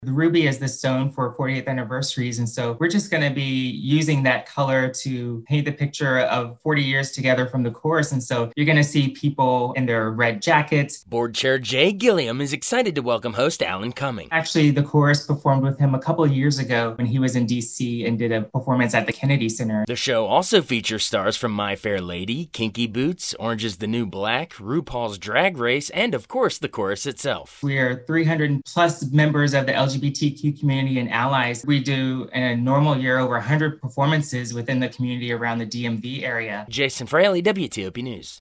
The ruby is the stone for 40th anniversaries. And so we're just going to be using that color to paint the picture of 40 years together from the chorus. And so you're going to see people in their red jackets. Board Chair Jay Gilliam is excited to welcome host Alan Cumming. Actually, the chorus performed with him a couple of years ago when he was in DC and did a performance at the Kennedy Center. The show also features stars from My Fair Lady, Kinky Boots, Orange is the New Black, RuPaul's Drag Race, and of course the chorus itself. We are 300 plus members of the LGBTQ community and allies. We do in a normal year over 100 performances within the community around the DMV area. Jason Fraley, WTOP News.